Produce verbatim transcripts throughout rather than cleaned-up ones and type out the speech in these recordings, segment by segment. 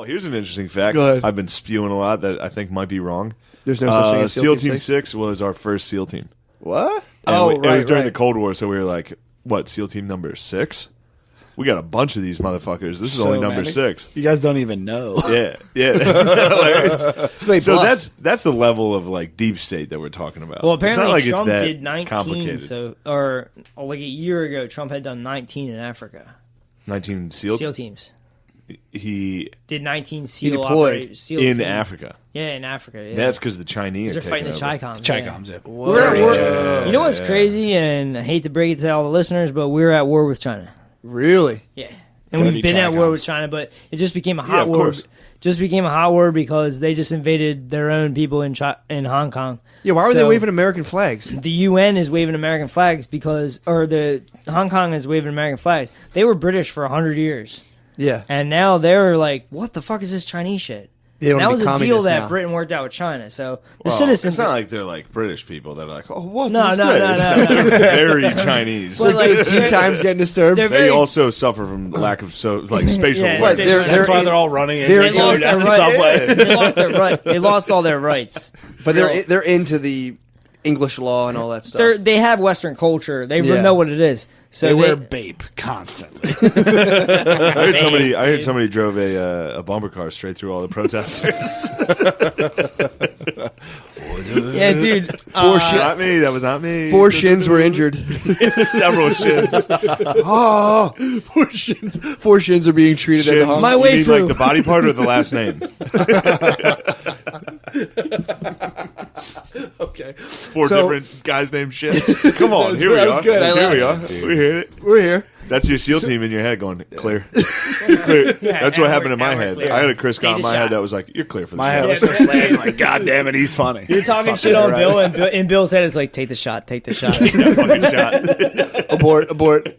here's an interesting fact. Go ahead. I've been spewing a lot that I think might be wrong. There's no such uh, thing as SEAL Team six was our first SEAL team. What? And oh, we- right, It was during right. the Cold War, so we were like, what, SEAL Team number six? We got a bunch of these motherfuckers. This is So only number many. six. You guys don't even know. Yeah, yeah. That's hilarious. So they So bluffed. that's that's the level of like deep state that we're talking about. Well, It's not apparently like it's Trump that did nineteen. complicated. So, or like a year ago, Trump had done nineteen in Africa. nineteen SEAL. SEAL teams He did nineteen SEAL deployed operators. SEAL in team. Africa. Yeah, in Africa. Yeah. That's because the Chinese they're are fighting taking the over. Chi-Coms. Chi-Coms, yeah. yeah. We're, Dirty we're- China. you know what's Yeah. crazy, and I hate to break it to all the listeners, but we're at war with China. Really? Yeah, and Dirty we've been at war Chi-Coms. with China, but it just became a Yeah, hot of war. course. Just became a hot war because they just invaded their own people in Chi- in Hong Kong. Yeah, why were they So- waving American flags? The U N is waving American flags because, or the Hong Kong is waving American flags. They were British for a hundred years, Yeah. and now they're like, "What the fuck is this Chinese shit?" They don't that be was a deal communists that now. Britain worked out with China. So the Well, citizens, It's not like they're like British people that are like, oh, what No, is no, no, this? no, no. They're very Chinese. But, like, Tea they're- times getting disturbed. they're They very- also suffer from lack of so like spatial Yeah, awareness. But they're- That's they're why in- they're all running in. they're they in- lost their down the right- subway. They lost their right. They lost all their rights. But they're they're into the English law and all that stuff. They're, they have Western culture. They Yeah. know what it is. So They they, wear bape constantly. I heard somebody. I heard dude. somebody drove a uh, a bumper car straight through all the protesters. yeah, dude. Four uh, shit. Not me. That was not me. Four shins were injured. Several shins. Oh, four shins. Four shins are being treated at the Shins. hospital. My You mean waifu. like the body part or the last name? Okay, Four So- different guys named shit. Come on, That here we was are. good. I Here like we it, are. We hear it. we're here. That's your SEAL team in your head going clear. clear. Yeah, That's what and happened we're- in my and we're head. clear. I had a Chris Take Scott in the my shot. head that was like, "You're clear for this." My job." head was just laughing like, God damn it, he's funny. You're talking shit on Bill, and Bill, in Bill's head, it's like, take the shot, take the shot. Fucking shot. Abort, abort.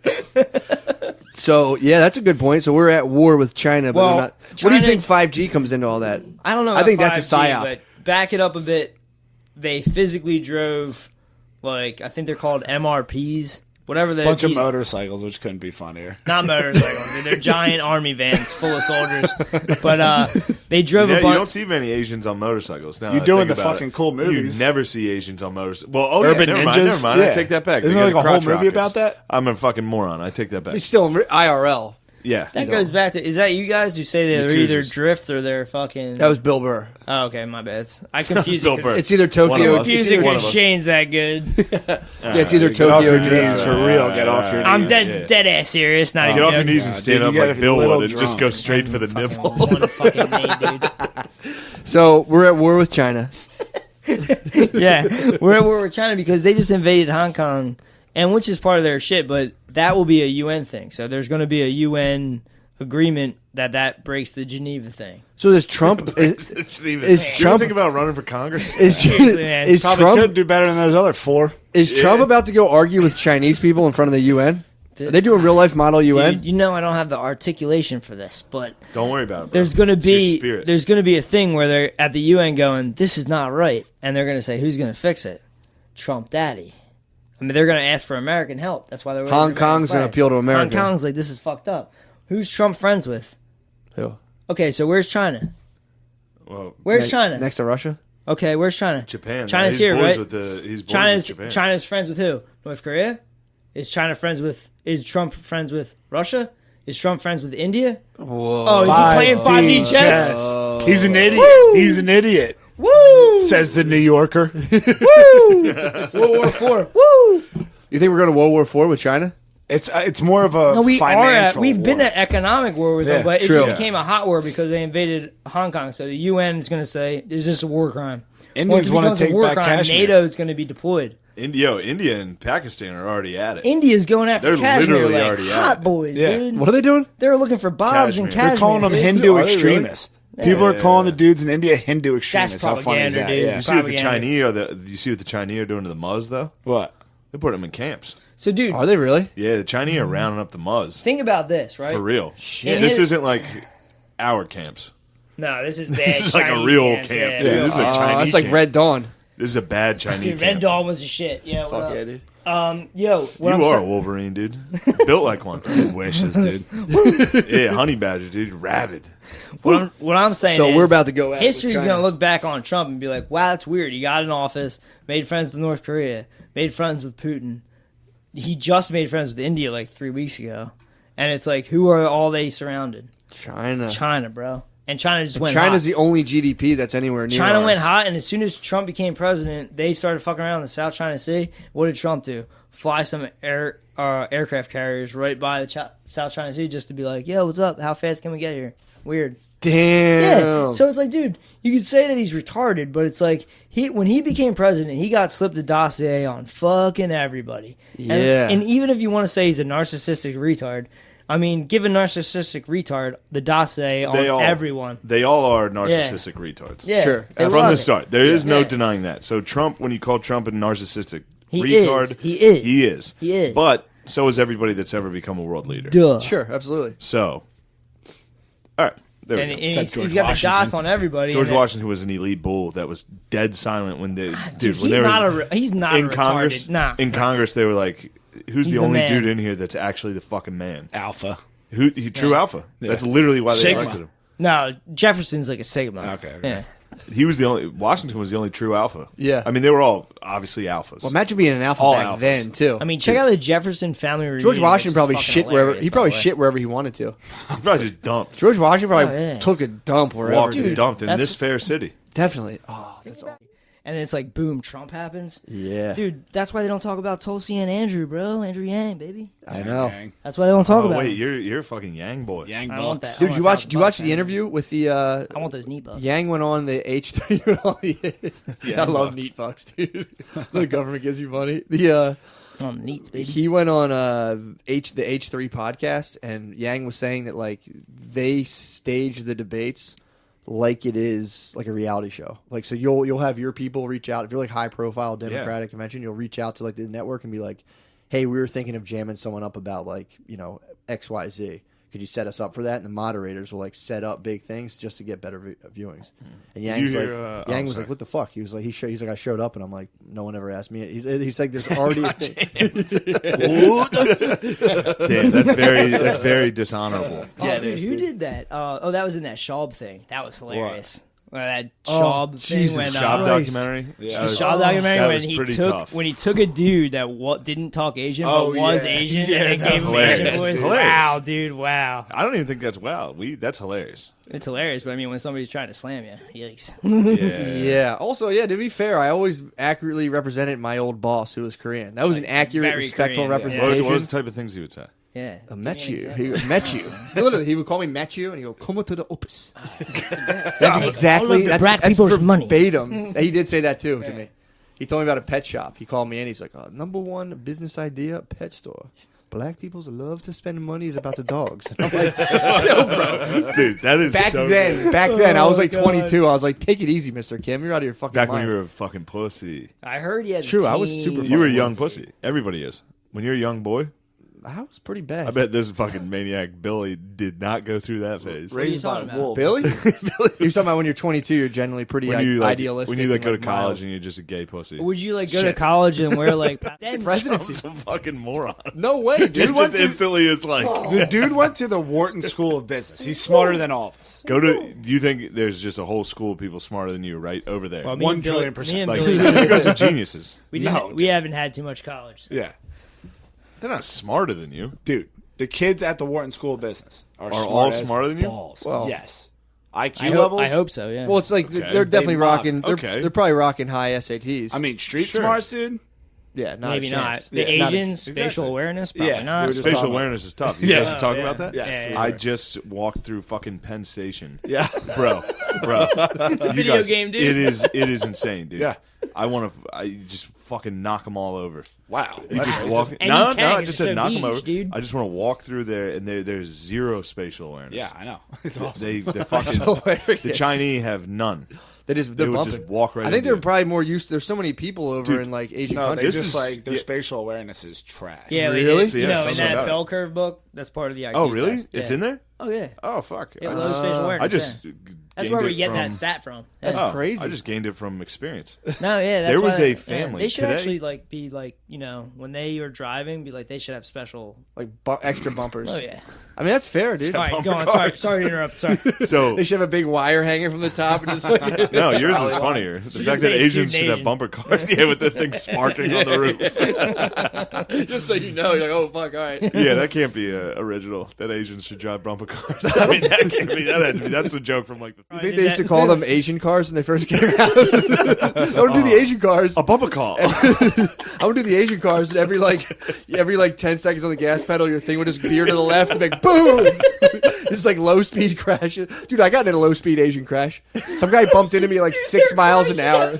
So yeah, that's a good point. So we're at war with China, but Well, we're not. What do you China- think five G comes into all that? I don't know. I about think that's a five G, psyop. But back it up a bit. They physically drove, like I think they're called M R Ps, whatever they. Bunch of these- motorcycles, which couldn't be funnier. Not motorcycles. dude. They're giant army vans full of soldiers. But uh, they drove You, a know, you don't bunch. see many Asians on motorcycles now. You I do in think the about fucking it. cool movies. You never see Asians on motorcycles. Well, oh Urban yeah, never mind, Ninjas? never mind. I Yeah. take that back. Isn't They there got like a whole crotch movie rockets. about that? I'm a fucking moron. I take that back. It's still I R L. Yeah. That goes back to. Is that you guys who say they're Yakuzas. either drift or they're fucking? That was Bill Burr. Oh, okay, my bad. It's- I confused Bill it. Burr. It's either One Tokyo. of us. It's Confused either, it One of because us. Shane's that good. yeah, it's either Get off Tokyo. your or knees Japan. for real. Get off your knees. I'm dead, yeah. dead ass serious. Not Get even off your joking. knees and Yeah, stand dude, up you like gotta Bill be a little would and just drunk. go straight for the Fucking nipple. one fucking name, dude. So we're at war with China. Yeah, we're at war with China because they just invaded Hong Kong, and which is part of their shit. But that will be a U N thing. So there's going to be a U N agreement that that breaks the Geneva thing. So does Trump is, Is Is you Trump- ever think about running for Congress? is, Seriously, man. is Probably Trump could do better than those other four. is Trump about to go argue with Chinese people in front of the U N? Are they doing real life model U N? Dude, you know I don't have the articulation for this, but Don't worry about it. Bro. there's going to It's your be spirit. there's going to be a thing where they're at the U N going, this is not right, and they're going to say, who's going to fix it? Trump Daddy. I mean, they're going to ask for American help. That's why they're Hong Kong's going to appeal to America. Hong Kong's like, this is fucked up. Who's Trump friends with? Who? Okay, so where's China? Well, Where's Ne- China? Next to Russia? Okay, where's China? Japan. China's he's here, boys right? With the, he's boys China's with Japan. China's friends with who? North Korea? Is China friends with? Is Trump friends with Russia? Is Trump friends with India? Whoa. Oh, is he playing five D chess? He's an idiot. Woo! He's an idiot. Woo! Says the New Yorker. Woo! World War Four. Woo! You think we're going to World War Four with China? It's uh, it's more of a No, we are. At, financial we've been war. at economic war with Yeah, them, but it true. just Yeah. became a hot war because they invaded Hong Kong. So the U N is going to say, "Is this a war crime?" Indians Once it wanna becomes a take war back crime, Kashmir. NATO is going to be deployed. India, yo, India and Pakistan are already at it. India's going after They're Kashmir literally like already at hot it. boys, Yeah. dude. What are they doing? They're looking for Bobs and Kashmir. Kashmir. They're calling them dude. Hindu Are they really? extremists. People are calling the dudes in India Hindu extremists. How funny is propaganda, that? dude. Yeah. You see what the Propaganda. Chinese are the you see what the Chinese are doing to the Muzz though? What? They put them in camps. So, dude, Are they really? Yeah, the Chinese are rounding up the Muzz think about this, right? for real. Shit. This It- isn't like our camps. No, this is bad. This is like a Chinese real camps, camp, yeah. dude. This is like Uh, Chinese. it's like camp. Red Dawn. This is a bad Chinese. Dude, Red camp. Dawn was a shit. Yeah, what Fuck up? yeah, dude. Um, yo, what You I'm are sa- a Wolverine, dude. Built like one. Wishes, dude. Yeah, honey badger, dude. Rabid. What I'm, what I'm saying So is, we're about to go at it with history's China. going to look back on Trump and be like, wow, that's weird. He got in office, made friends with North Korea, made friends with Putin. He just made friends with India like three weeks ago. And it's like, who are all they surrounded? China. China, bro. And China just went China's hot. the only G D P that's anywhere near China ours. went hot, and as soon as Trump became president, they started fucking around in the South China Sea. What did Trump do? Fly some air uh, aircraft carriers right by the Ch- South China Sea just to be like, yo, what's up? How fast can we get here? Weird. Damn. Yeah. So it's like, dude, you could say that he's retarded, but it's like he when he became president, he got slipped a dossier on fucking everybody. Yeah. And, and even if you want to say he's a narcissistic retard, I mean, give a narcissistic retard the dossier on They all, everyone. They all are narcissistic retards. Yeah. Sure. they From From love the it. start. There is no Yeah. denying that. So Trump, when you call Trump a narcissistic He retard, is. He is. He is. He is. But so is everybody that's ever become a world leader. Duh. Sure, absolutely. So, all right. There we And, go. and he's, George he's got Washington. the DOS on everybody. George and it- Washington was an elite bull that was dead silent when they, dude, Dude, when he's they were not a re- he's not in a retarded. Congress. Nah. In Congress, they were like, "Who's He's the the only man. dude in here that's actually the fucking man?" Alpha. Who? He, true alpha. That's literally why they Sigma. elected him. No, Jefferson's like a Sigma. Okay, okay. Yeah. He was the only. Washington was the only true alpha. Yeah. I mean, they were all obviously alphas. Well, imagine being an alpha All back alphas. then too. I mean, check out the Jefferson family reunion. George which Washington is probably fucking shit wherever hilarious, he by probably the way. shit wherever he wanted to. He probably just dumped, George Washington probably Oh, yeah. took a dump wherever. walked dude. and dumped in that's- this fair city. Definitely. Oh, that's awesome. And then it's like, boom, Trump happens. Yeah, Dude, that's why they don't talk about Tulsi and Andrew, bro. Andrew Yang, baby. I know. Gang. That's why they don't talk Oh about wait, it. you're you're a fucking Yang boy. Yang I want Bucks. that. Dude, I did you want watch? that Did you watch buck, the man. interview with the? uh I want those knee bucks. Yang went on the H three. I love meat bucks, dude. The government gives you money. The uh On the neats, baby. he went on uh H the H three podcast, and Yang was saying that like they stage the debates like it is like a reality show. Like so you'll you'll have your people reach out if you're like high profile Democratic convention, you'll reach out to like the network and be like, hey, we were thinking of jamming someone up about like, you know, X Y Z. Could you set us up for that? And the moderators will like set up big things just to get better vi- viewings. And Yang's you like, hear, uh, Yang oh, was sorry. like, what the fuck? He was like, he showed, he's like, I showed up, and I'm like, no one ever asked me. He's, he's like, there's already. A Damn, that's very that's very dishonorable. Oh, Yeah, it dude, is, who dude. did that? Uh, oh, that was in that Schaub thing. That was hilarious. Uh, that Oh, Schaub thing Jesus when Job uh, Christ. documentary. Yeah. That the was- Schaub documentary that when was he pretty took tough. when he took a dude that wa- didn't talk Asian Oh, but was yeah. Asian Yeah, and that gave was him Asian hilarious. voice. Hilarious. Wow, dude, wow, I don't even think that's wow. We that's hilarious. it's hilarious. But I mean, when somebody's trying to slam you, yikes. Yeah. Yeah. Also, yeah. To be fair, I always accurately represented my old boss, who was Korean. That was an accurate, Very respectful Korean, yeah. What, representation. what was the type of things he would say? Yeah, I met Give me you. an He example. met you. Literally, he would call me met you, and he go, "Come to the opus." That's all exactly of the that's, black that's people's money. verbatim. He did say that too to me. He told me about a pet shop. He called me in. He's like, uh, "Number one business idea, pet store. Black people's love to spend money is about the dogs." And I'm like, "Yo, bro." Dude, that is Back so then, good. back then, I was like Oh, God. twenty-two. I was like, "Take it easy, Mister Kim. You're out of your fucking Back mind." when you were a fucking pussy. I heard he had True, the I was team. super You were a fucking young pussy. Everybody is. When you're a young boy, I was pretty bad. I bet this fucking maniac Billy did not go through that phase. are you Raised by talking about? wolves. Billy? You're talking about when you're twenty-two, you're generally pretty When i- you like, idealistic. when you like and, go to like, mild. college and you're just a gay pussy. Would you like go to Shit. college and wear like then Presidency. Some fucking moron. No way, Dude, dude. just instantly is like, The dude went to the Wharton School of Business. He's smarter than all of us. go to. Do you think there's just a whole school of people smarter than you right over there? Well, me One and Billy- trillion percent. me and like, Billy- you guys are geniuses. we didn't, No, we dude. haven't had too much college. Yeah. They're not smarter than you. Dude, the kids at the Wharton School of Business are, Are smart all as smarter than you? balls. Well- yes. I Q I hope, levels. I hope so. Yeah. Well, it's like Okay. they're definitely They mob. rocking. They're, Okay. they're probably rocking high S A Ts. I mean, street Sure. smarts, dude. yeah, not maybe a chance. not. The Yeah, not a- Asian spatial exactly. awareness, probably Yeah, not. we were just Spatial talking about- awareness is tough. You Yeah. guys are talking Oh, about that? Yes, Yeah, we yeah. I were. just walked through fucking Penn Station. Yeah. Bro, bro. It's a video game, dude. It is it is insane, dude. Yeah. I want to I just fucking knock them all over. Wow. You That's just racist. walk. And No, you no, can, I it's just so said knock them niche, over. dude. I just want to walk through there, and there there's zero spatial awareness. Yeah, I know. It's awesome. They they fucking hilarious. the Chinese have none. They just They they're would bumping. just walk right I think into they're it. probably more used. There's so many people over Dude, in like Asian no, they countries. just is- like their yeah. spatial awareness is trash. Yeah, like Really? this, you Yeah, know, in something that about it. bell curve book, that's part of the I Q Oh, really? test. It's Yeah. in there? Oh yeah. Oh, fuck. Yeah, I low just, spatial awareness. I just yeah. That's gained where it we get from, that stat from. That's Oh, crazy. I just gained it from experience. No, yeah, that's There was why- a yeah, family they should today- actually like be like you know when they are driving, be like they should have special. like bu- extra bumpers. Oh yeah. I mean, that's fair, dude. All right, bumper go on. Sorry, cars. sorry to interrupt. Sorry. So They should have a big wire hanging from the top and just like no, yours is funnier. The Should fact just that say Asians student should have Asian. bumper cars, yeah, with the thing sparking on the roof. just so you know, you're like, oh fuck, all right. Yeah, that can't be uh, original. That Asians should drive bumper cars. I mean, that can't be. That had to be. That's a joke from like the. You think they used to call them Asian cars when they first came out? I want to do the Asian cars. A bumper car. I want to do the Asian cars, and every like every like ten seconds on the gas pedal, your thing would just veer to the left and like boom. It's like low speed crashes, dude. I got in a low speed Asian crash. Some guy bumped into me at like six miles an hour.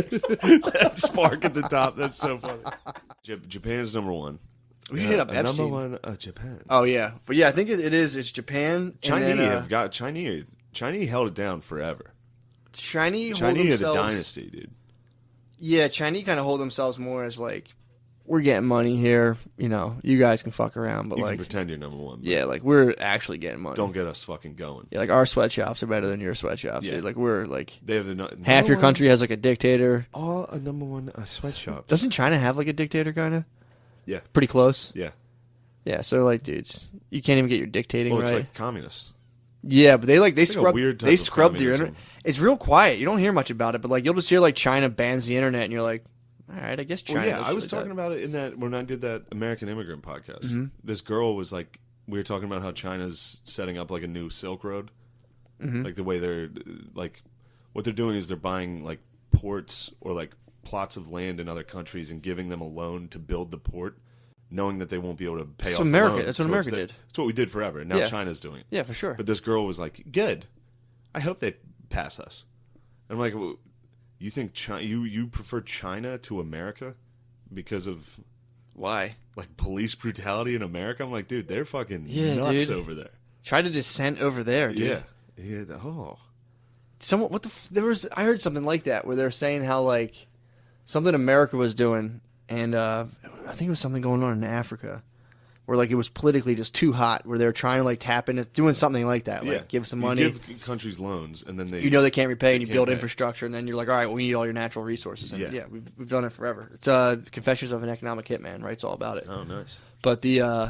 That spark at the top. That's so funny. J- Japan's number one. We should hit up Uh, number Epstein. one, uh, Japan. Oh yeah, but yeah, I think it, it is. It's Japan. Chinese and then, uh, have got Chinese. Chinese held it down forever. Chinese. hold Chinese are the themselves- dynasty, dude. Yeah, Chinese kind of hold themselves more as like, we're getting money here. You know, you guys can fuck around, but You like, can pretend you're number one. But yeah, like we're actually getting money. don't get us fucking going. Yeah, like our sweatshops are better than your sweatshops. Yeah. Dude. Like we're like They have the no- half number your one- country has like a dictator. all a number one uh, sweatshop. Doesn't China have like a dictator kind of? Yeah, Pretty close. yeah. Yeah, so they're like, dudes, you can't even get your dictating Well, it's right. like communists. Yeah, but they like they It's like a scrub weird type they of scrubbed your communism. internet. It's real quiet. You don't hear much about it, but like you'll just hear like China bans the internet, and you're like, all right, I guess China. Well, yeah, does I was shit like talking that. about it in that when I did that American Immigrant podcast. Mm-hmm. This girl was like, we were talking about how China's setting up like a new Silk Road, Mm-hmm. like the way they're like, what they're doing is they're buying like ports or like plots of land in other countries and giving them a loan to build the port, knowing that they won't be able to pay That's off. what the America- loan. that's what So America it's the- did. That's what we did forever. And now Yeah. China's doing it. Yeah, for sure. But this girl was like, "Good, I hope they pass us." And I'm like, well, "You think China? You you prefer China to America because of Why? like police brutality in America?" I'm like, "Dude, they're fucking Yeah, nuts dude. over there." Try to dissent over there, dude. Yeah, yeah. the- Oh, Someone, what the? F- there was. I heard something like that where they're saying how like something America was doing, and uh, I think it was something going on in Africa, where like it was politically just too hot, where they were trying to like tap into doing something like that, like yeah. give some You money. give countries loans, and then they You know they can't repay, and you can't build pay. infrastructure, and then you're like, all right, well, we need all your natural resources. And yeah, Yeah. we've we've done it forever. It's uh, Confessions of an Economic Hitman, right? It's all about it. Oh, nice. But the uh,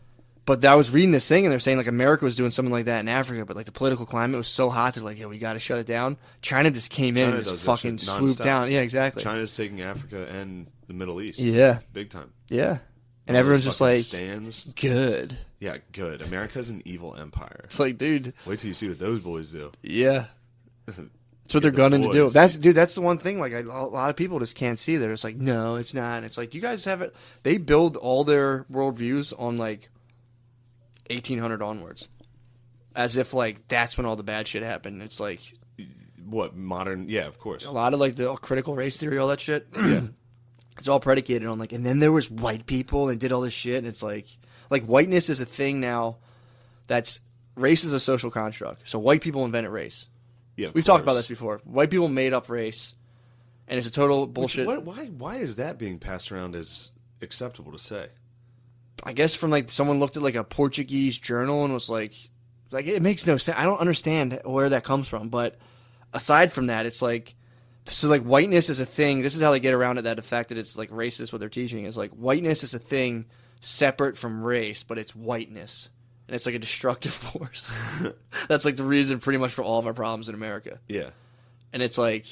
but I was reading this thing, and they're saying like America was doing something like that in Africa, but like the political climate was so hot, they're like, yeah, we got to shut it down. China just came in China and just does that fucking shit swooped nonstop. down. Yeah, exactly. China's taking Africa and the Middle East. Yeah, big time. yeah. And All everyone's those just fucking like, stands. good. Yeah, good. America's an evil empire. It's like, dude, Wait till you see what those boys do. yeah. That's what they're the gunning to do. boys. That's dude. That's the one thing. Like I, a lot of people just can't see. They're just like, no, it's not. And it's like you guys have it. They build all their worldviews on like eighteen hundred onwards, as if like that's when all the bad shit happened. It's like What modern? Yeah, of course. a lot of like the critical race theory, all that shit. Yeah, it's all predicated on like. And then there was white people and did all this shit. And it's like like whiteness is a thing now. That's race is a social construct. So white people invented race. Yeah, of We've talked about course. this before. White people made up race, and it's a total bullshit. What, why? Why is that being passed around as acceptable to say? I guess from like someone looked at like a Portuguese journal and was like, like it makes no sense. I don't understand where that comes from. But aside from that, it's like, so like whiteness is a thing. This is how they get around it. That the fact that it's like racist, what they're teaching is like whiteness is a thing separate from race, but it's whiteness. And it's like a destructive force. That's like the reason pretty much for all of our problems in America. Yeah, And it's like,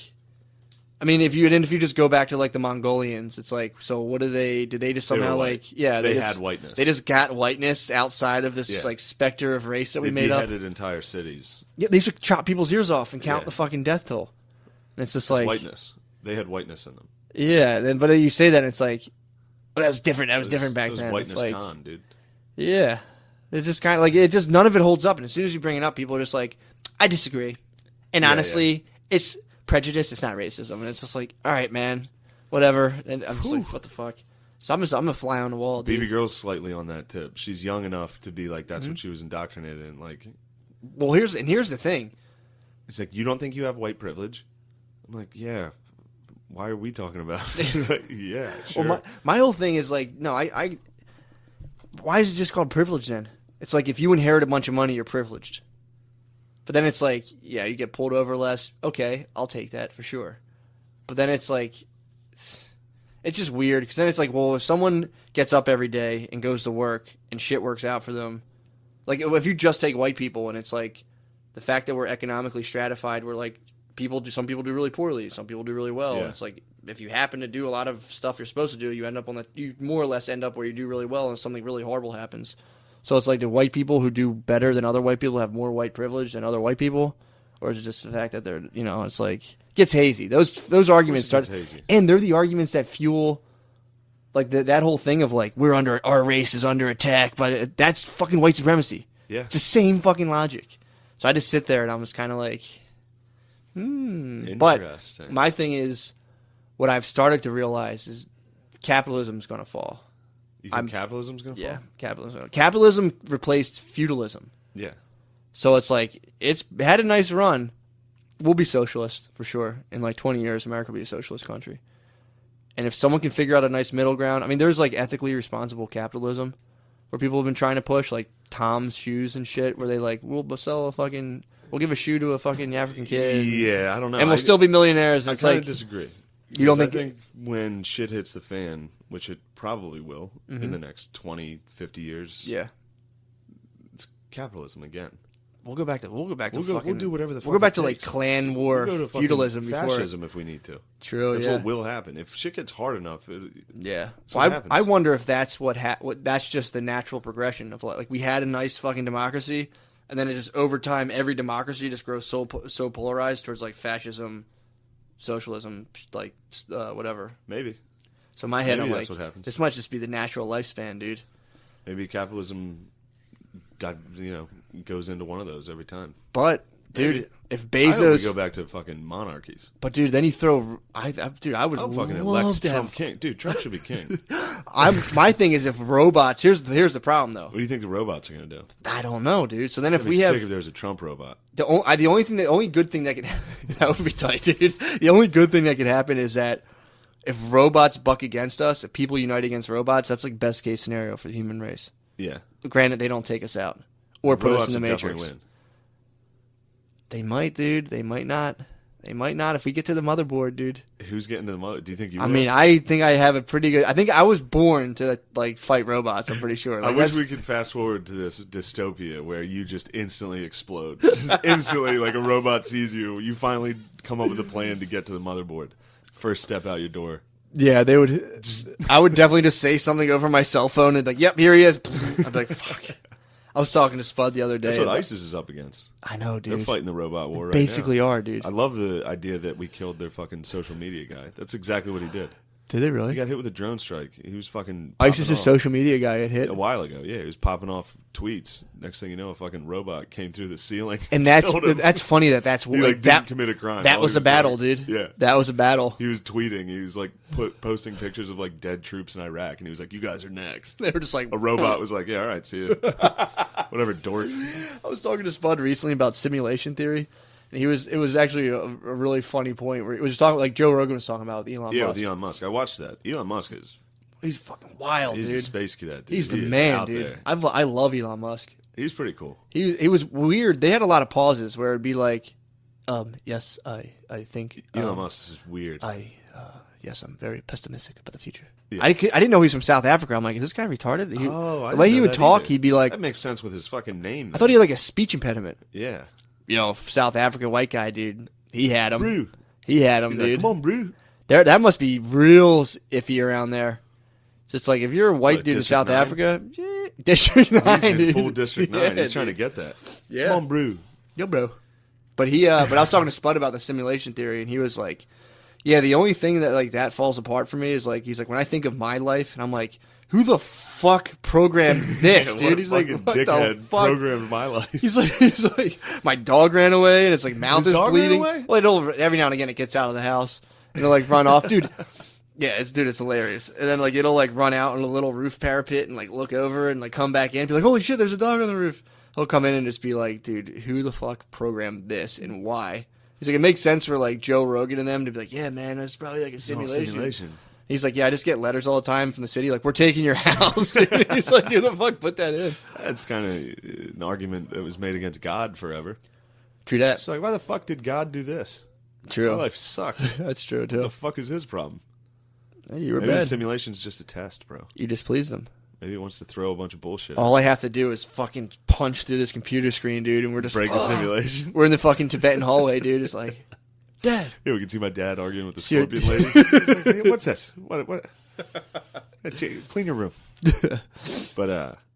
I mean, if you and if you just go back to like the Mongolians, it's like, so what do they? Did they just They were somehow white. like, yeah, They just, had whiteness. They just got whiteness outside of this Yeah. like specter of race that we they made up. beheaded entire cities. Yeah, they used to chop people's ears off and count Yeah. the fucking death toll. And it's just It's like, whiteness. They had whiteness in them. yeah. Then, but then you say that, and it's like, well, that was different. That was It different back it was then. Whiteness It's like, con, dude. yeah, it's just kind of like it. Just none of it holds up. And as soon as you bring it up, people are just like, I disagree. And Yeah, honestly, it's prejudice. It's not racism. And it's just like, all right, man, whatever. And I'm just like, what the fuck? So I'm just, I'm a fly on the wall, dude. Baby girl's slightly on that tip. She's young enough to be like that's Mm-hmm. what she was indoctrinated in. Like, Well, here's and here's the thing. it's like you don't think you have white privilege. I'm like, yeah. Why are we talking about it? Like, yeah, sure. Well, my my whole thing is like, no, I, I. Why is it just called privilege then? It's like if you inherit a bunch of money, you're privileged. But then it's like, yeah, you get pulled over less. Okay, I'll take that for sure. But then it's like, it's just weird because then it's like, well, if someone gets up every day and goes to work and shit works out for them, like if you just take white people and it's like the fact that we're economically stratified, we're like people do. Some people do really poorly. Some people do really well. Yeah. And it's like if you happen to do a lot of stuff you're supposed to do, you end up on the you more or less end up where you do really well and something really horrible happens. So it's like the white people who do better than other white people have more white privilege than other white people, or is it just the fact that they're, you know, it's like, it gets hazy. Those those arguments Of course start, it gets hazy. and they're the arguments that fuel, like, the, that whole thing of, like, we're under, our race is under attack, but that's fucking white supremacy. Yeah. It's the same fucking logic. So I just sit there and I'm just kind of like, hmm. But Interesting. my thing is, what I've started to realize is capitalism's going to fall. You think I'm- capitalism's going to Yeah, fall? capitalism. Capitalism replaced feudalism. Yeah. So it's like, it's had a nice run. We'll be socialist for sure. In like twenty years, America will be a socialist country. And if someone can figure out a nice middle ground, I mean, there's like ethically responsible capitalism where people have been trying to push, like Tom's shoes and shit, where they like, we'll sell a fucking, we'll give a shoe to a fucking African kid. Yeah, I don't know. And we'll I, still be millionaires. And I it's kind of like, disagree. You don't Because think- I think when shit hits the fan, which it probably will Mm-hmm. in the next twenty, fifty years, yeah. it's capitalism again. We'll go back to, we'll go back to We'll go- fucking, we'll do whatever the We'll fuck go back it to like takes. clan war, We'll go to fucking feudalism before. fascism if we need to. True, That's yeah. what will happen. If shit gets hard enough, it, Yeah. That's So what I, happens. I wonder if that's what, ha- what that's just the natural progression of like, like we had a nice fucking democracy, and then it just over time every democracy just grows so po- so polarized towards like fascism, socialism, like uh, whatever. maybe. So in my head, Maybe I'm that's like, what happens. this might just be the natural lifespan, dude. Maybe capitalism, di- you know, goes into one of those every time. But dude, Maybe. if I hope we Bezos, go back to fucking monarchies. but dude, then you throw, I, I dude, I would I'm fucking love elect to Trump have. king. Dude, Trump should be king. what I'm my thing is if robots. Here's the, here's the problem though. do you think the robots are going to do? I don't know, dude. So then if I'd be we sick have if there was a Trump robot. The only, I, the only thing, the only good thing that could that would be tight, dude. The only good thing that could happen is that if robots buck against us, if people unite against robots, that's like best case scenario for the human race. Yeah. Granted, they don't take us out or put robots us in the would definitely matrix. win. They might, dude. They might not. They might not if we get to the motherboard, dude. Who's getting to the mother? Do you think you I will? mean, I think I have a pretty good. I think I was born to like fight robots. I'm pretty sure. I Like, wish that's- we could fast forward to this dystopia where you just instantly explode. Just instantly, like a robot sees you, you finally come up with a plan to get to the motherboard. First step out your door. Yeah, they would. I would definitely just say something over my cell phone and be like, "Yep, here he is." I'd be like, "Fuck." I was talking to Spud the other day. That's what about- ISIS is up against. I know, dude. They're fighting the robot war right Basically now. are, dude. I love the idea that we killed their fucking social media guy. That's exactly what he did. Did they really? He got hit with a drone strike. He was fucking popping ISIS' off. social media guy had hit. A while ago, yeah, he was popping off tweets. Next thing you know, a fucking robot came through the ceiling, And that's killed him. that's funny that that's He like, like didn't that commit a crime. that All was he a battle, doing- dude. Yeah, That was a battle. he was tweeting. He was like put, posting pictures of like dead troops in Iraq, and he was like, "You guys are next." They were just like A robot was like, "Yeah, all right, see you." Whatever, dork. I was talking to Spud recently about simulation theory. And he was it was actually a, a really funny point where he was talking like Joe Rogan was talking about with Elon Yeah, Musk. with Elon Musk. I watched that. Elon Musk is He's fucking wild, he's dude. a space cadet. Dude. He's the He is man, out dude. there. I I love Elon Musk. He's pretty cool. He he was weird. They had a lot of pauses where it'd be like, um, yes, I I think Elon um, Musk is weird. I uh, yes, I'm very pessimistic about the future. Yeah. I, could- I didn't know he was from South Africa. I'm like, is this guy retarded? He, oh, I the way didn't he know would that talk, either. he'd be like, That makes sense with his fucking name. I thought he had like a speech impediment. Yeah. You know, South African white guy, dude. He had him. Brew. He had him, He's like, dude. come on, brew. There, that must be real iffy around there. So it's like if you're a white What, dude in District South nine? Africa, yeah, District Nine, He's in dude. full District Nine. Yeah, He's trying to dude. get that. Yeah. Come on, brew. Yo, bro. But he, uh, but I was talking to Spud about the simulation theory, and he was like, "Yeah, the only thing that like that falls apart for me is like he's like when I think of my life, and I'm like, who the fuck programmed this, Yeah, dude? what a He's like, fucking what the dickhead fuck? programmed my life. He's like, he's like, my dog ran away, and it's like mouth His is dog ran bleeding. away? Well, it'll every now and again it gets out of the house, and it'll like run off, dude. Yeah, it's dude, it's hilarious. And then like it'll like run out on a little roof parapet and like look over and like come back in, and be like, holy shit, there's a dog on the roof. He'll come in and just be like, dude, who the fuck programmed this and why? He's like, it makes sense for like Joe Rogan and them to be like, yeah, man, that's probably like a It's all simulation. simulation. He's like, yeah, I just get letters all the time from the city, like, we're taking your house. He's like, who the fuck put that in? That's kind of an argument that was made against God forever. True that. It's like, why the fuck did God do this? True. My life sucks. That's true What too. the fuck is his problem? Hey, you were Maybe the bad. simulation's just a test, bro. You displeased them. Maybe he wants to throw a bunch of bullshit. All I have to do is fucking punch through this computer screen, dude, and we're just break the "Ugh." simulation. We're in the fucking Tibetan hallway, dude. It's like, Dad. Yeah, we can see my dad arguing with the See your- scorpion lady. He's like, hey, what's this? What? What? Clean your room. But uh,